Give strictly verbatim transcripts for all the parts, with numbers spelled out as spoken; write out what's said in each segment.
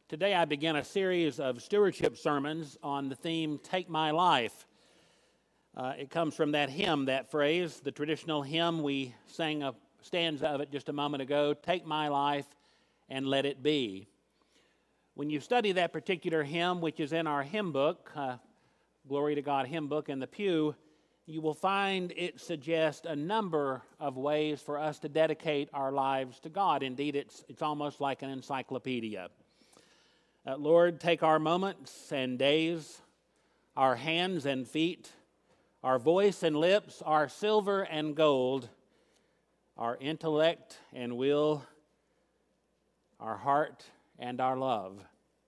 Today I begin a series of stewardship sermons on the theme, Take My Life. Uh, it comes from that hymn, that phrase, the traditional hymn. We sang a stanza of it just a moment ago, Take my life and let it be. When you study that particular hymn, which is in our hymn book, uh, Glory to God hymn book in the pew, you will find it suggests a number of ways for us to dedicate our lives to God. Indeed, it's, it's almost like an encyclopedia. Uh, Lord, take our moments and days, our hands and feet, our voice and lips, our silver and gold, our intellect and will, our heart and our love.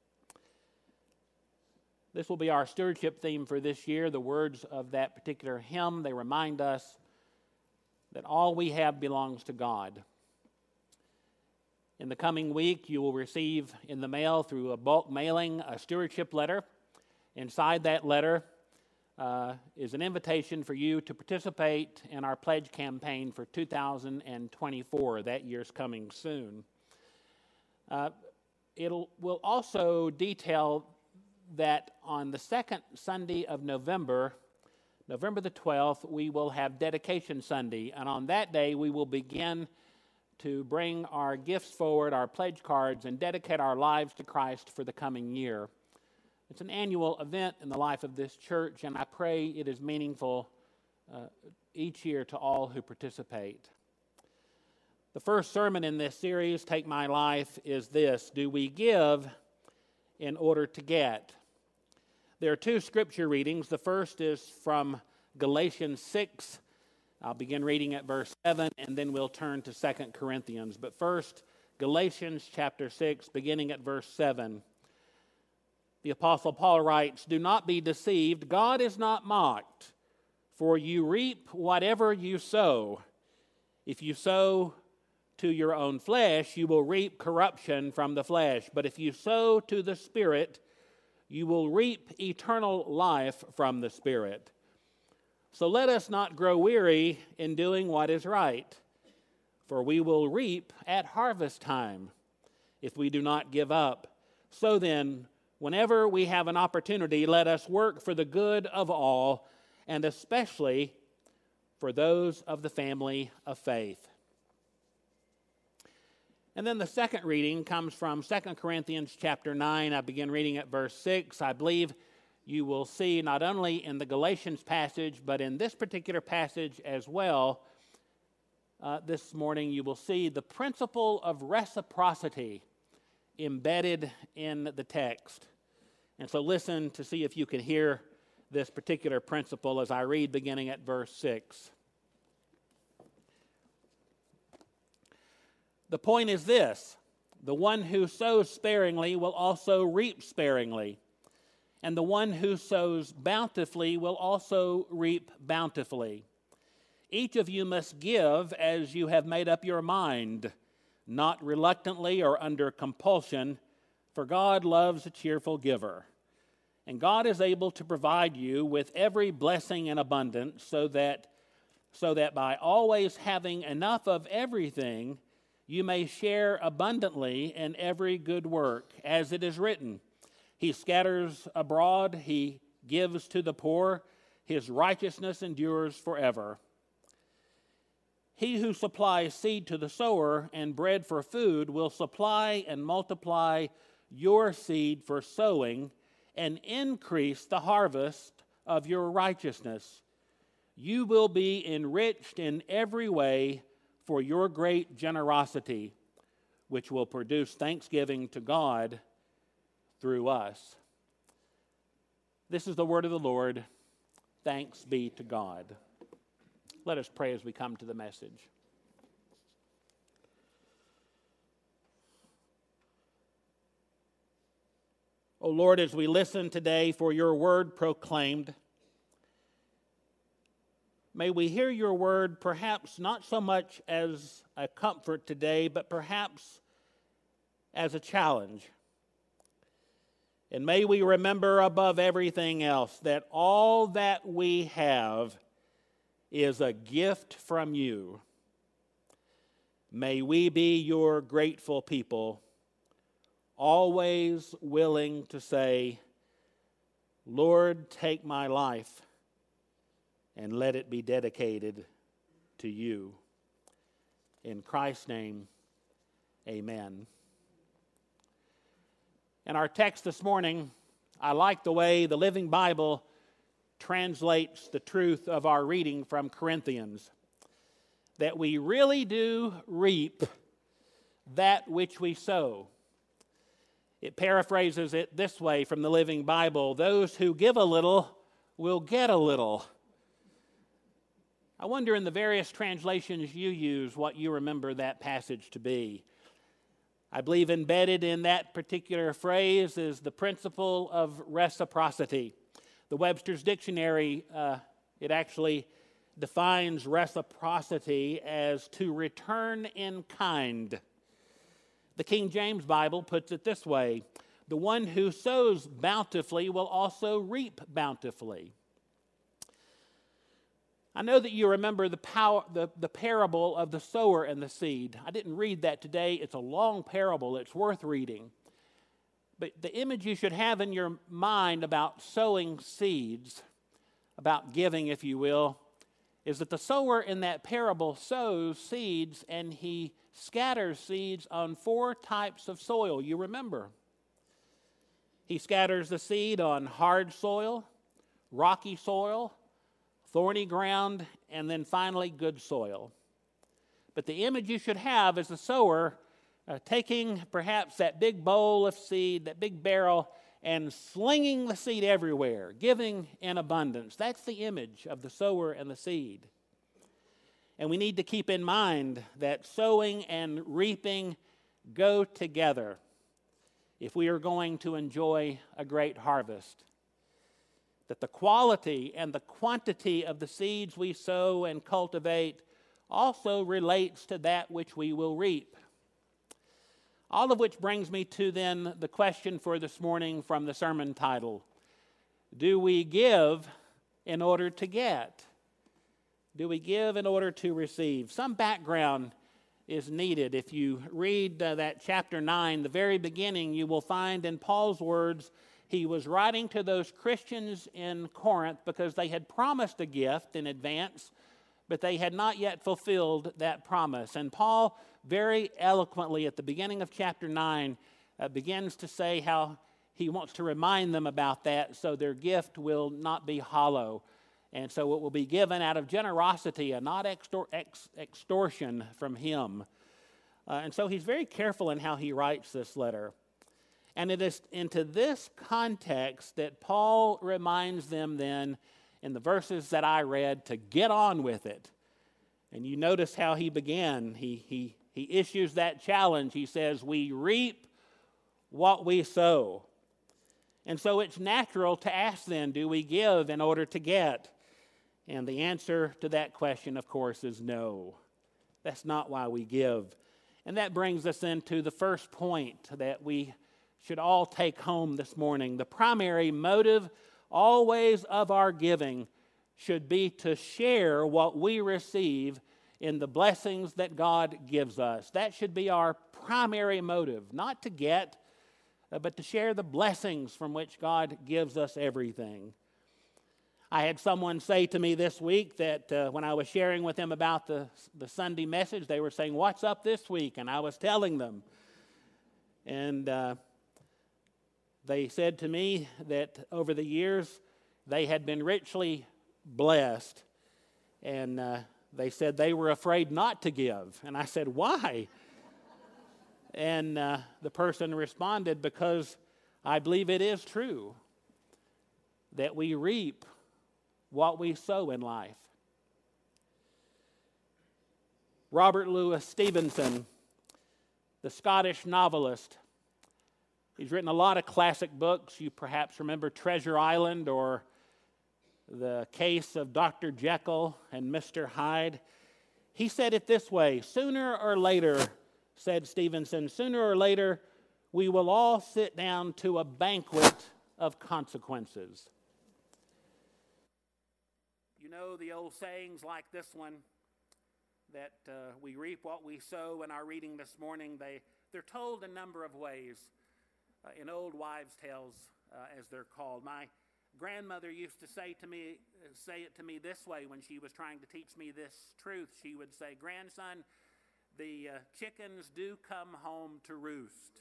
This will be our stewardship theme for this year. The words of that particular hymn, they remind us that all we have belongs to God. In the coming week, you will receive in the mail through a bulk mailing a stewardship letter. Inside that letter uh, is an invitation for you to participate in our pledge campaign for two thousand twenty-four. That year's coming soon. Uh, it will also detail that on the second Sunday of November, November the twelfth, we will have Dedication Sunday. And on that day, we will begin to bring our gifts forward, our pledge cards, and dedicate our lives to Christ for the coming year. It's an annual event in the life of this church, and I pray it is meaningful uh, each year to all who participate. The first sermon in this series, Take My Life, is this: do we give in order to get? There are two scripture readings. The first is from Galatians six. I'll begin reading at verse seven, and then we'll turn to Second Corinthians. But first, Galatians chapter six, beginning at verse seven. The Apostle Paul writes, "Do not be deceived, God is not mocked, for you reap whatever you sow. If you sow to your own flesh, you will reap corruption from the flesh. But if you sow to the Spirit, you will reap eternal life from the Spirit. So let us not grow weary in doing what is right, for we will reap at harvest time if we do not give up. So then, whenever we have an opportunity, let us work for the good of all, and especially for those of the family of faith." And then the second reading comes from Second Corinthians chapter nine. I begin reading at verse six. I believe you will see not only in the Galatians passage, but in this particular passage as well, uh, this morning you will see the principle of reciprocity embedded in the text. And so listen to see if you can hear this particular principle as I read beginning at verse six. The point is this: the one who sows sparingly will also reap sparingly, and the one who sows bountifully will also reap bountifully. Each of you must give as you have made up your mind, not reluctantly or under compulsion, for God loves a cheerful giver. And God is able to provide you with every blessing in abundance, so that, so that by always having enough of everything, you may share abundantly in every good work, as it is written, He scatters abroad, He gives to the poor, His righteousness endures forever. He who supplies seed to the sower and bread for food will supply and multiply your seed for sowing and increase the harvest of your righteousness. You will be enriched in every way for your great generosity, which will produce thanksgiving to God through us." This is the word of the Lord. Thanks be to God. Let us pray as we come to the message. O Lord, as we listen today for your word proclaimed, may we hear your word perhaps not so much as a comfort today, but perhaps as a challenge. And may we remember above everything else that all that we have is a gift from you. May we be your grateful people always willing to say, Lord, take my life and let it be dedicated to you. In Christ's name, amen. In our text this morning, I like the way the Living Bible translates the truth of our reading from Corinthians, that we really do reap that which we sow. It paraphrases it this way from the Living Bible: those who give a little will get a little. I wonder in the various translations you use what you remember that passage to be. I believe embedded in that particular phrase is the principle of reciprocity. The Webster's Dictionary, uh, it actually defines reciprocity as to return in kind. The King James Bible puts it this way: the one who sows bountifully will also reap bountifully. I know that you remember the, power, the, the parable of the sower and the seed. I didn't read that today. It's a long parable. It's worth reading. But the image you should have in your mind about sowing seeds, about giving, if you will, is that the sower in that parable sows seeds and he scatters seeds on four types of soil. You remember. He scatters the seed on hard soil, rocky soil, thorny ground, and then finally good soil. But the image you should have is the sower uh, taking perhaps that big bowl of seed, that big barrel, and slinging the seed everywhere, giving in abundance. That's the image of the sower and the seed. And we need to keep in mind that sowing and reaping go together if we are going to enjoy a great harvest. That the quality and the quantity of the seeds we sow and cultivate also relates to that which we will reap. All of which brings me to then the question for this morning from the sermon title: do we give in order to get? Do we give in order to receive? Some background is needed. If you read uh, that chapter nine, the very beginning, you will find in Paul's words, he was writing to those Christians in Corinth because they had promised a gift in advance, but they had not yet fulfilled that promise. And Paul very eloquently at the beginning of chapter nine uh, begins to say how he wants to remind them about that so their gift will not be hollow. And so it will be given out of generosity and not extor- ex- extortion from him. Uh, and so he's very careful in how he writes this letter. And it is into this context that Paul reminds them then in the verses that I read to get on with it. And you notice how he began. He, he, he issues that challenge. He says, we reap what we sow. And so it's natural to ask then, do we give in order to get? And the answer to that question, of course, is no. That's not why we give. And that brings us into the first point that we should all take home this morning. The primary motive always of our giving should be to share what we receive in the blessings that God gives us. That should be our primary motive, not to get, uh, but to share the blessings from which God gives us everything. I had someone say to me this week that uh, when I was sharing with them about the, the Sunday message, they were saying, what's up this week? And I was telling them. And uh, they said to me that over the years, they had been richly blessed. And uh, they said they were afraid not to give. And I said, why? And uh, the person responded, because I believe it is true that we reap what we sow in life. Robert Louis Stevenson, the Scottish novelist, he's written a lot of classic books. You perhaps remember Treasure Island or The Case of Doctor Jekyll and Mister Hyde. He said it this way: sooner or later, said Stevenson, sooner or later, we will all sit down to a banquet of consequences. You know the old sayings like this one, that uh, we reap what we sow. In our reading this morning, they, they're told a number of ways. uh, in old wives' tales, uh, as they're called. My grandmother used to say to me, uh, say it to me this way when she was trying to teach me this truth. She would say, "Grandson, the uh, chickens do come home to roost."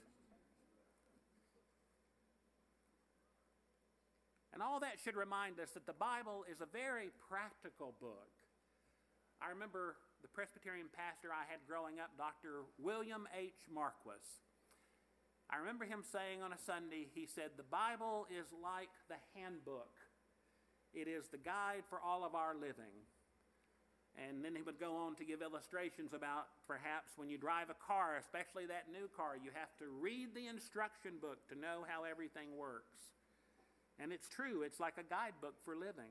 And all that should remind us that the Bible is a very practical book. I remember the Presbyterian pastor I had growing up, Doctor William H. Marquis. I remember him saying on a Sunday, he said, "The Bible is like the handbook. It is the guide for all of our living." And then he would go on to give illustrations about perhaps when you drive a car, especially that new car, you have to read the instruction book to know how everything works. And it's true, it's like a guidebook for living.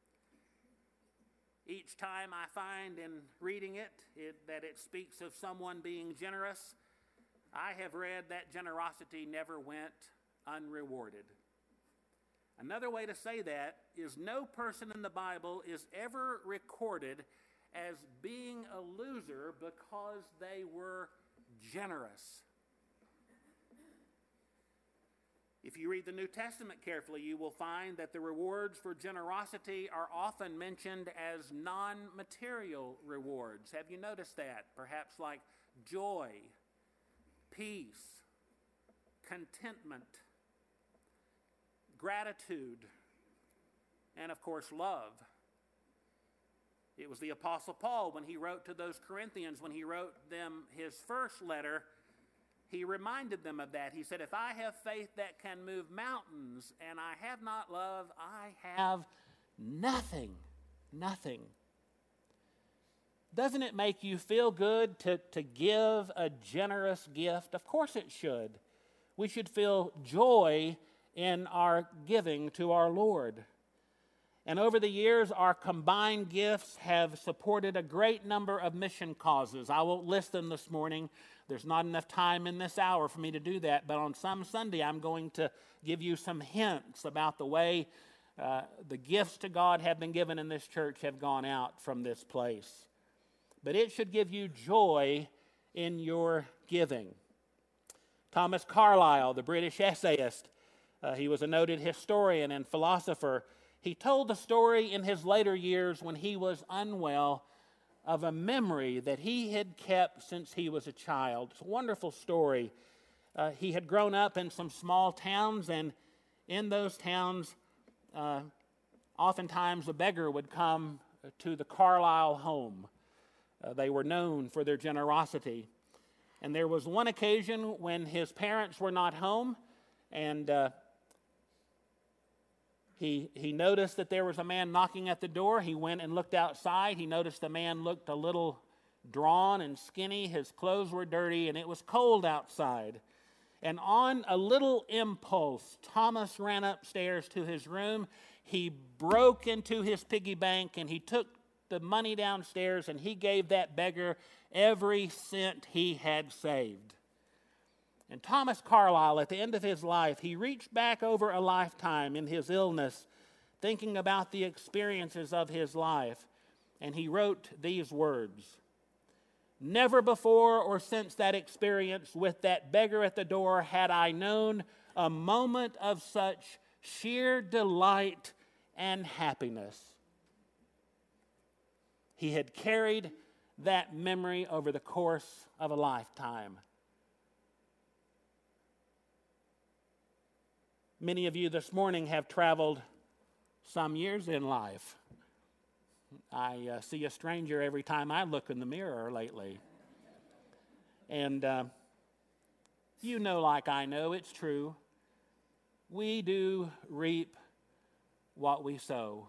Each time I find in reading it, it that it speaks of someone being generous, I have read that generosity never went unrewarded. Another way to say that is no person in the Bible is ever recorded as being a loser because they were generous. If you read the New Testament carefully, you will find that the rewards for generosity are often mentioned as non-material rewards. Have you noticed that? Perhaps like joy, peace, contentment, gratitude, and of course love. It was the Apostle Paul when he wrote to those Corinthians, when he wrote them his first letter, he reminded them of that. He said, "If I have faith that can move mountains and I have not love, I have nothing." Nothing. Doesn't it make you feel good to, to give a generous gift? Of course it should. We should feel joy in our giving to our Lord. And over the years, our combined gifts have supported a great number of mission causes. I won't list them this morning. There's not enough time in this hour for me to do that. But on some Sunday, I'm going to give you some hints about the way uh, the gifts to God have been given in this church have gone out from this place. But it should give you joy in your giving. Thomas Carlyle, the British essayist, uh, he was a noted historian and philosopher. He told the story in his later years when he was unwell of a memory that he had kept since he was a child. It's a wonderful story. Uh, he had grown up in some small towns, and in those towns, uh, oftentimes a beggar would come to the Carlyle home. Uh, they were known for their generosity. And there was one occasion when his parents were not home, and uh, He, he noticed that there was a man knocking at the door. He went and looked outside. He noticed the man looked a little drawn and skinny. His clothes were dirty, and it was cold outside. And on a little impulse, Thomas ran upstairs to his room. He broke into his piggy bank, and he took the money downstairs, and he gave that beggar every cent he had saved. And Thomas Carlyle, at the end of his life, he reached back over a lifetime in his illness, thinking about the experiences of his life, and he wrote these words: "Never before or since that experience with that beggar at the door had I known a moment of such sheer delight and happiness." He had carried that memory over the course of a lifetime. Many of you this morning have traveled some years in life. I uh, see a stranger every time I look in the mirror lately. And uh, you know, like I know, it's true. We do reap what we sow.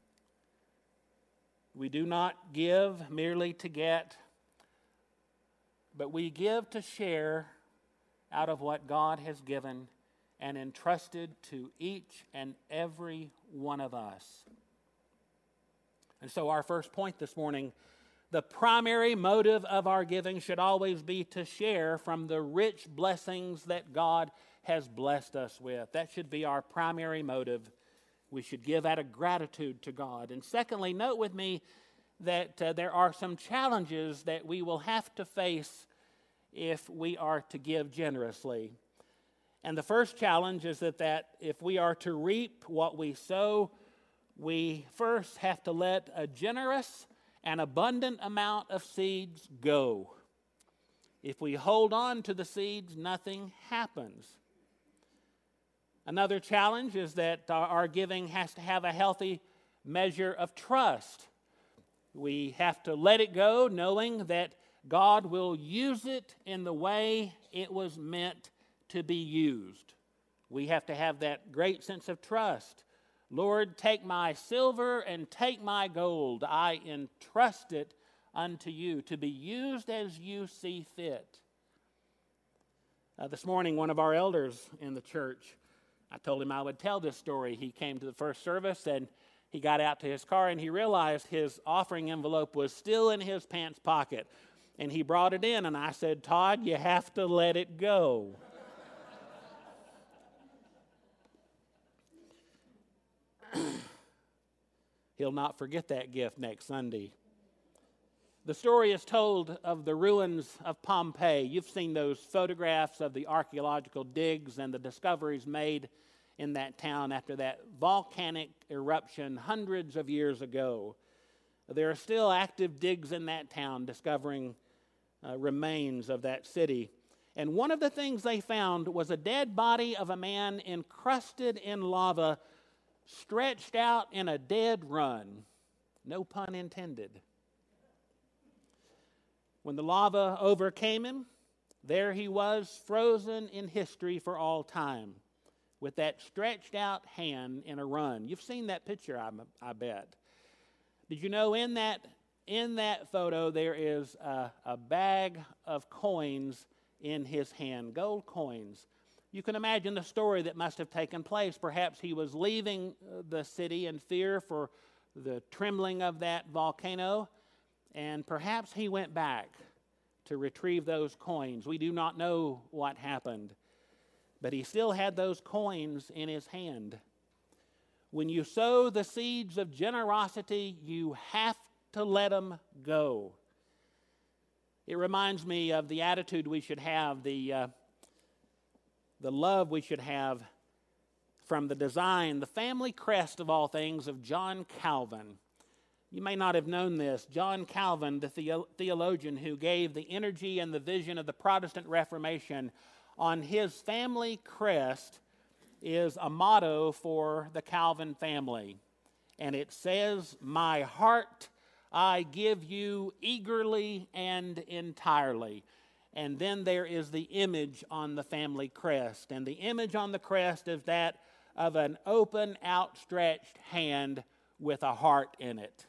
We do not give merely to get, but we give to share out of what God has given and entrusted to each and every one of us. And so our first point this morning, the primary motive of our giving should always be to share from the rich blessings that God has blessed us with. That should be our primary motive. We should give out of gratitude to God. And secondly, note with me that uh, there are some challenges that we will have to face if we are to give generously. And the first challenge is that, that if we are to reap what we sow, we first have to let a generous and abundant amount of seeds go. If we hold on to the seeds, nothing happens. Another challenge is that our giving has to have a healthy measure of trust. We have to let it go knowing that God will use it in the way it was meant to be used. We have to have that great sense of trust. Lord, take my silver and take my gold. I entrust it unto you to be used as you see fit. Uh, this morning, one of our elders in the church, I told him I would tell this story. He came to the first service and he got out to his car and he realized his offering envelope was still in his pants pocket. And he brought it in and I said, Todd, you have to let it go. He'll not forget that gift next Sunday. The story is told of the ruins of Pompeii. You've seen those photographs of the archaeological digs and the discoveries made in that town after that volcanic eruption hundreds of years ago. There are still active digs in that town discovering uh, remains of that city. And one of the things they found was a dead body of a man encrusted in lava, stretched out in a dead run. No pun intended. When the lava overcame him, there he was, frozen in history for all time, with that stretched out hand in a run. You've seen that picture, I, I bet. Did you know in that, in that photo there is a, a bag of coins in his hand, gold coins? You can imagine the story that must have taken place. Perhaps he was leaving the city in fear for the trembling of that volcano, and perhaps he went back to retrieve those coins. We do not know what happened, but he still had those coins in his hand. When you sow the seeds of generosity, you have to let them go. It reminds me of the attitude we should have, the uh, the love we should have from the design, the family crest of all things, of John Calvin. You may not have known this. John Calvin, the theo- theologian who gave the energy and the vision of the Protestant Reformation, on his family crest is a motto for the Calvin family. And it says, "My heart I give you eagerly and entirely." And then there is the image on the family crest. And the image on the crest is that of an open, outstretched hand with a heart in it.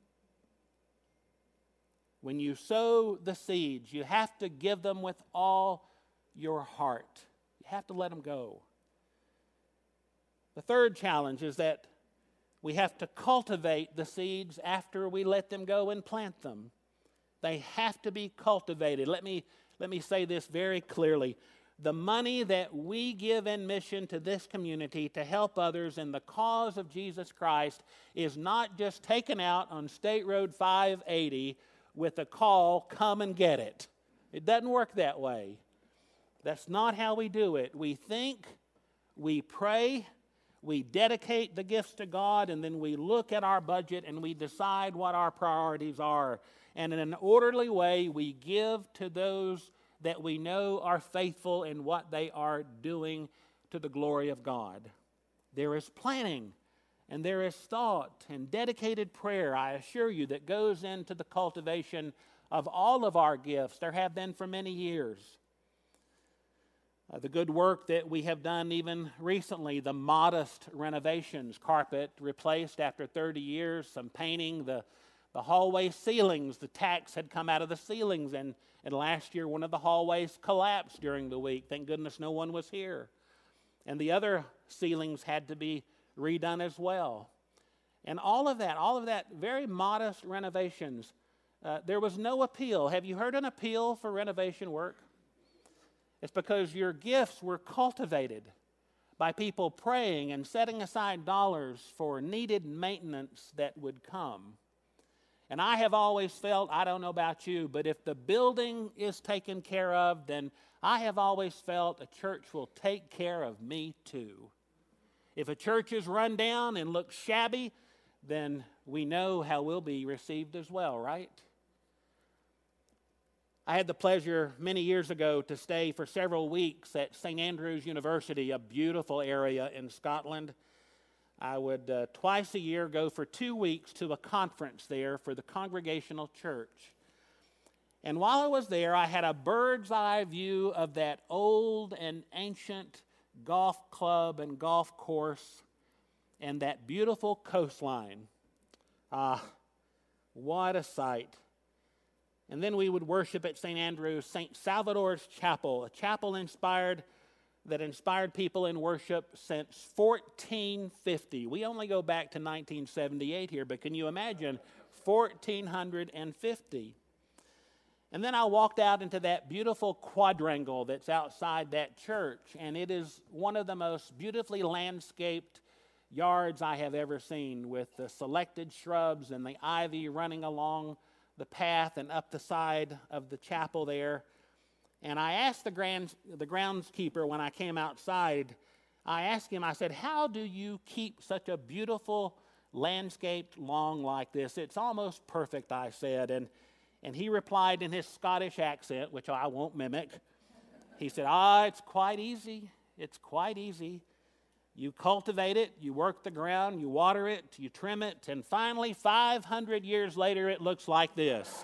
When you sow the seeds, you have to give them with all your heart. You have to let them go. The third challenge is that we have to cultivate the seeds after we let them go and plant them. They have to be cultivated. Let me, let me say this very clearly. The money that we give in mission to this community to help others in the cause of Jesus Christ is not just taken out on State Road five eighty with a call, come and get it. It doesn't work that way. That's not how we do it. We think, we pray, we dedicate the gifts to God, and then we look at our budget and we decide what our priorities are. And in an orderly way, we give to those that we know are faithful in what they are doing to the glory of God. There is planning, and there is thought and dedicated prayer, I assure you, that goes into the cultivation of all of our gifts. There have been for many years. Uh, the good work that we have done even recently, the modest renovations, carpet replaced after thirty years, some painting, the, the hallway ceilings, the tacks had come out of the ceilings, and, and last year one of the hallways collapsed during the week. Thank goodness no one was here. And the other ceilings had to be redone as well. And all of that, all of that very modest renovations, uh, there was no appeal. Have you heard an appeal for renovation work? It's because your gifts were cultivated by people praying and setting aside dollars for needed maintenance that would come. And I have always felt, I don't know about you, but if the building is taken care of, then I have always felt a church will take care of me too. If a church is run down and looks shabby, then we know how we'll be received as well, right? I had the pleasure many years ago to stay for several weeks at Saint Andrews University, a beautiful area in Scotland. I would uh, twice a year go for two weeks to a conference there for the Congregational Church. And while I was there, I had a bird's eye view of that old and ancient golf club and golf course and that beautiful coastline. Ah, what a sight. And then we would worship at Saint Andrews, Saint Salvator's Chapel, a chapel inspired that inspired people in worship since fourteen fifty. We only go back to nineteen seventy-eight here, but can you imagine fourteen fifty? And then I walked out into that beautiful quadrangle that's outside that church, and it is one of the most beautifully landscaped yards I have ever seen, with the selected shrubs and the ivy running along the path and up the side of the chapel there. And I asked the, grand, the groundskeeper when I came outside, I asked him, I said, how do you keep such a beautiful landscaped lawn like this? It's almost perfect, I said. And And he replied in his Scottish accent, which I won't mimic. He said, ah, it's quite easy. It's quite easy. You cultivate it, you work the ground, you water it, you trim it, and finally, five hundred years later, it looks like this.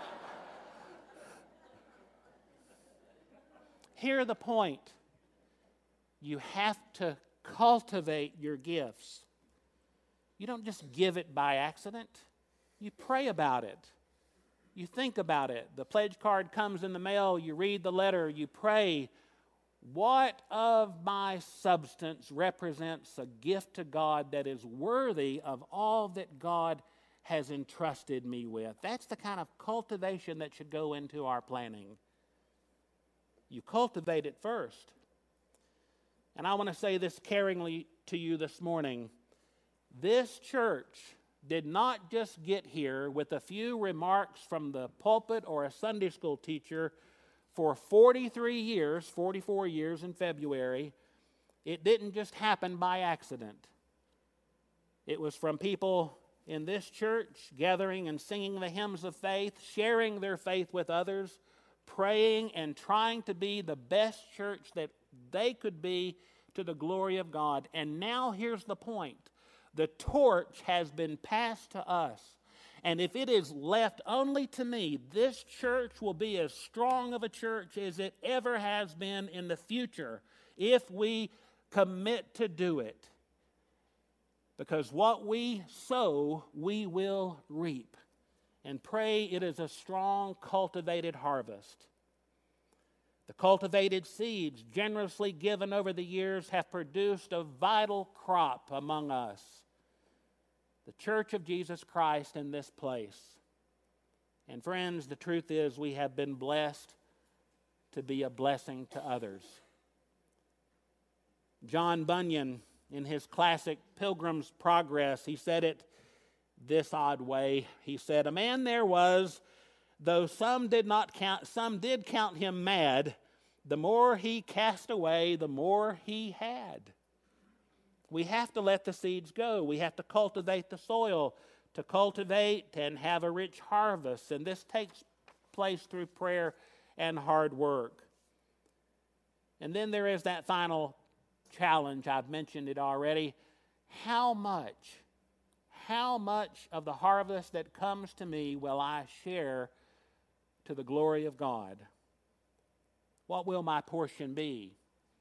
Hear the point. You have to cultivate your gifts. You don't just give it by accident. You pray about it. You think about it. The pledge card comes in the mail. You read the letter. You pray. What of my substance represents a gift to God that is worthy of all that God has entrusted me with? That's the kind of cultivation that should go into our planning. You cultivate it first. And I want to say this caringly to you this morning. This church did not just get here with a few remarks from the pulpit or a Sunday school teacher for forty-three years, forty-four years in February. It didn't just happen by accident. It was from people in this church gathering and singing the hymns of faith, sharing their faith with others, praying and trying to be the best church that they could be to the glory of God. And now here's the point. The torch has been passed to us. And if it is left only to me, this church will be as strong of a church as it ever has been in the future if we commit to do it. Because what we sow, we will reap. And pray it is a strong, cultivated harvest. The cultivated seeds generously given over the years have produced a vital crop among us. The Church of Jesus Christ in this place. And friends, the truth is we have been blessed to be a blessing to others. John Bunyan, in his classic Pilgrim's Progress, he said it this odd way. He said, "A man there was, though some did not count, some did count him mad, the more he cast away, the more he had." We have to let the seeds go. We have to cultivate the soil to cultivate and have a rich harvest. And this takes place through prayer and hard work. And then there is that final challenge. I've mentioned it already. How much, how much of the harvest that comes to me will I share to the glory of God? What will my portion be?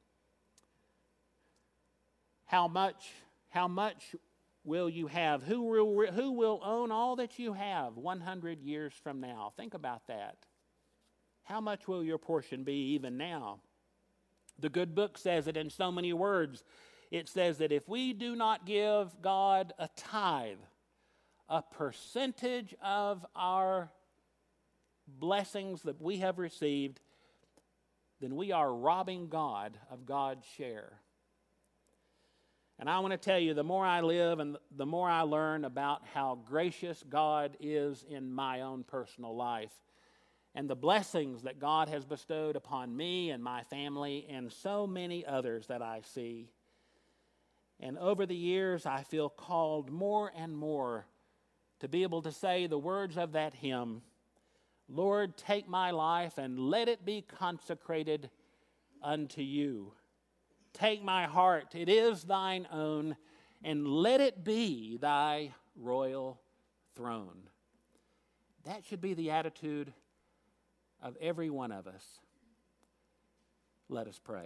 How much, how much will you have? Who will, who will own all that you have one hundred years from now? Think about that. How much will your portion be even now? The good book says it in so many words. It says that if we do not give God a tithe, a percentage of our blessings that we have received, then we are robbing God of God's share. And I want to tell you, the more I live and the more I learn about how gracious God is in my own personal life, and the blessings that God has bestowed upon me and my family and so many others that I see. And over the years, I feel called more and more to be able to say the words of that hymn, Lord, take my life and let it be consecrated unto you. Take my heart, it is thine own, and let it be thy royal throne. That should be the attitude of every one of us. Let us pray.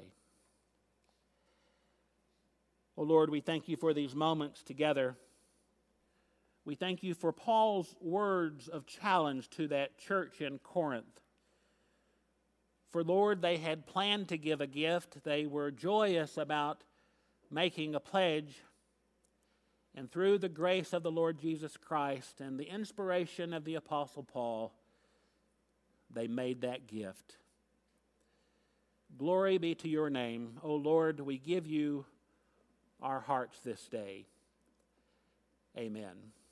Oh Lord, we thank you for these moments together. We thank you for Paul's words of challenge to that church in Corinth. For Lord, they had planned to give a gift. They were joyous about making a pledge. And through the grace of the Lord Jesus Christ and the inspiration of the Apostle Paul, they made that gift. Glory be to your name. O Lord, we give you our hearts this day. Amen.